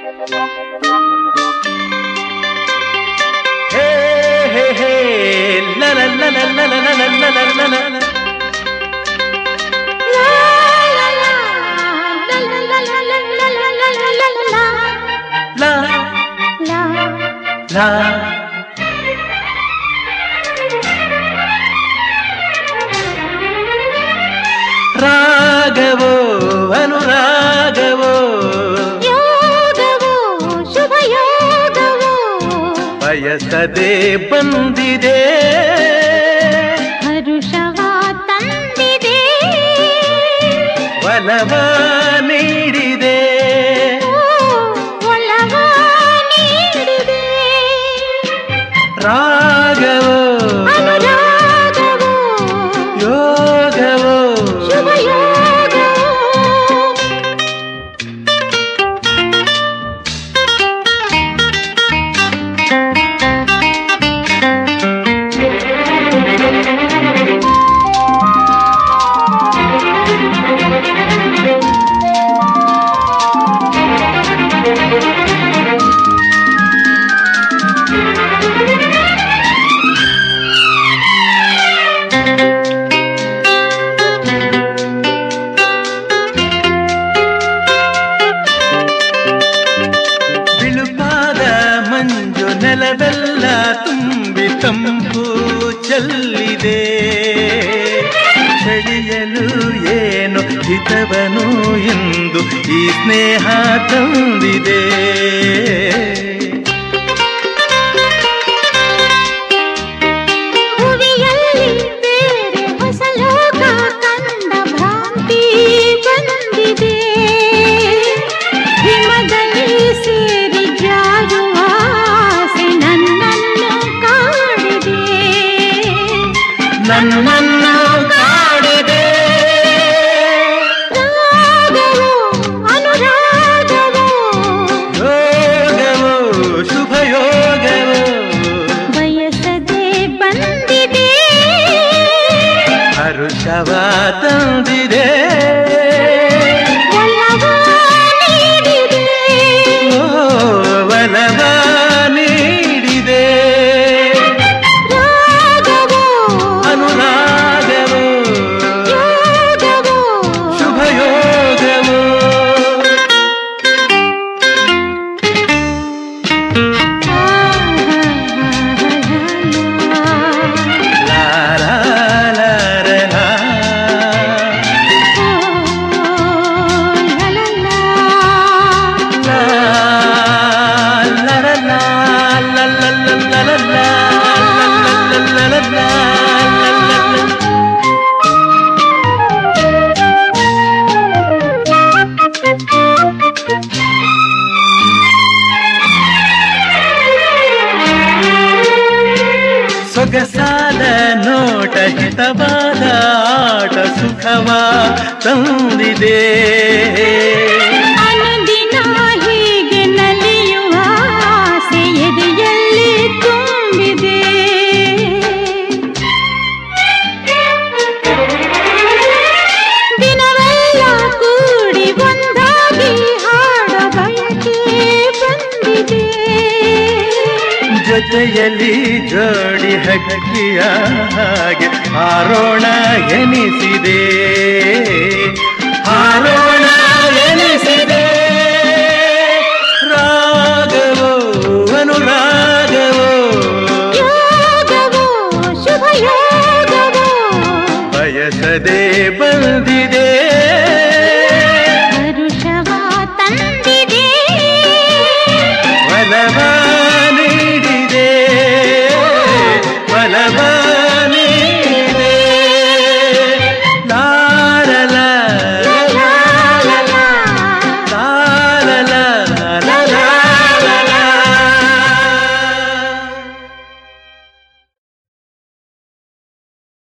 ರಾಗವೋ ಅನುರಾಗವೋ ಯೋಗವೋ ಶುಭಯೋಗವೋ ಬಯಸದೆ ಬಂದಿದೆ ಹರುಷವ ತಂದಿದೆ ಒಲವ ನೀಡಿದೆ ಒಲವ ನೀಡಿದೆ ರಾಗವೋ ಅನುರಾಗವೋ ಯೋಗವೋ ಶುಭಯೋಗವೋ ಬಿಳುಪಾದ ಮಂಜು ನೆಲವೆಲ್ಲ ತುಂಬಿ ತಂಪು ಚೆಲ್ಲಿದೆ ಚಳಿಯಲು ಏನು ಹಿತವನು ಎಂದು ಈ ಸ್ನೇಹ ತಂದಿದೆ ಭುವಿಯಲ್ಲಿ ಬೇರೆ ಹೊಸ ಲೋಕ ಕಂಡ ಭ್ರಾಂತಿ ಬಂದಿದೆ ಹಿಮದಲ್ಲಿ ಸೇರಿ ಜಾರುವ ಆಸೆ ನನ್ನನ್ನು ಕಾಡಿದೆ ನನ್ನನ್ನು ಕಾಡಿದೆ ರಾಗವೋ ಅನುರಾಗವೋ ಯೋಗವೋ ಶುಭಯೋಗವೋ ಬಯಸದೆ ಬಂದಿದೆ ಹರುಷವ ತಂದಿದೆ ಒಲವ ನೀಡಿದೆ ಒಲವ ನೀಡಿದೆ ರಾಗವೋ ಅನುರಾಗವೋ ಯೋಗವೋ ಶುಭಯೋಗವೋ ಲಾ ಲಾ ಲಾ ರ ಲಾ. ಲಾ ಲಾ ರ ಲಾ ಲಾ ಲಾ ಲಾ ಲಾ ಲಾ ಲಾ ಲಾ ಲಾ ಲಾ ಲಾ. ಸೊಗಸಾದ ನೋಟ ಹಿತವಾದ ಆಟ ಸುಖವ ತಂದಿದೆ ಅನುದಿನ ಹೀಗೆ ನಲಿಯುವ ಆಸೆ ಎದೆಯಲ್ಲಿ ತುಂಬಿದೆ ದಿನವೆಲ್ಲ ಕೂಡಿ ಒಂದಾಗಿ ಹಾಡ ಬಯಕೆ ಬಂದಿದೆ ಜೊತೆಯಲ್ಲಿ ಜೋಡಿ ಹಕ್ಕಿಯ ಹಾಗೆ ಹಾರೋಣ ಎನಿಸಿದೆ ಹಾರೋಣ ಎನಿಸಿದೆ ರಾಗವೋ ಅನುರಾಗವೋ ಯೋಗವೋ ಶುಭಯೋಗವೋ ಬಯಸದೆ ಬಂದಿದೆ